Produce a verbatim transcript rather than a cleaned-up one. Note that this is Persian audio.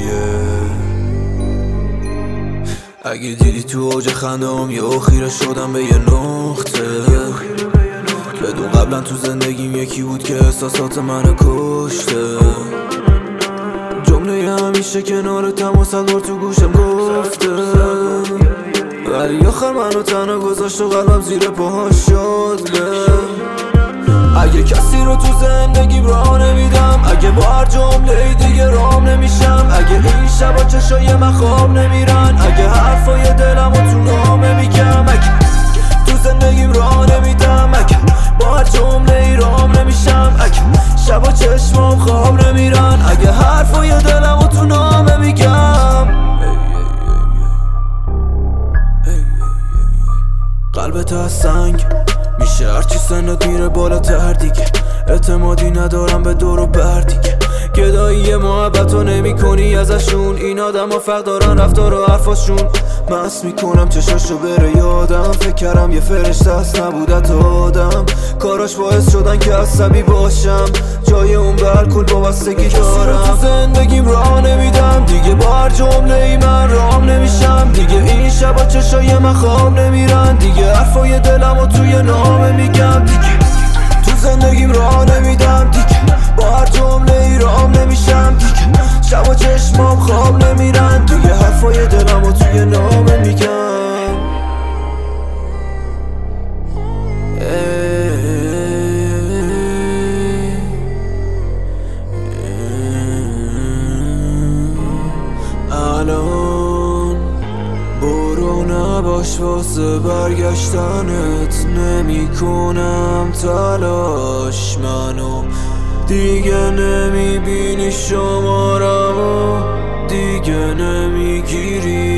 اگه دیدی تو اوج خندم یه خیره شدم به یه نقطه، بدون قبلا تو زندگیم یکی بود که احساسات منو کشته. جمله همیشه کنارتم و صد بار تو گوشم گفته، ولی آخر منو تنها گذاشت و قلبم زیر پاهاش شد. اگه کسی رو تو زندگیم راه نمیدم، اگه با هر جمله دیگه رام نمیشم، اگه این شبا چشای من خواب نمیرن، اگه حرفای دلم و تو نامه میگم، اگه تو زندگیم راه نمیدم، اگه با هر جمله ای رام نمیشم، اگه شبا چشمام خواب نمیرن، اگه حرفای دلم و تو نامه میگم. قلبت از سنگ میشه هرچی سنت میره بالاتر دیگه، اعتمادی ندارم به دور و بر دیگه، گدایی محبتو نمی کنی ازشون، این آدم ها فرق دارن رفتار و حرفاشون. مست میکنم چشاشو بره یادم، فکر کردم یه فرشته هست نبودت آدم، کاراش باعث شدن که عصبی باشم، جای اون به الکل وابستگی دارم. کسی رو تو زندگیم راه نمیدم دیگه، با هر جمله ای من رام نمیشم دیگه، این شبا چشای من خواب نمیرن دیگه، حرفای دلم و توی نامه میگم دیگه، تو زندگیم راه نمیدم دیگه، با هر جمله ای رام نمیشم دیگه، شبا چشمام خواب نمیرن دیگه، حرفای دلم و توی نامه میگم. الان برو نباش واسه برگشتنت، نمی کنم تلاش، منو دیگه نمی بینی، شمارمو دیگه نمی گیری.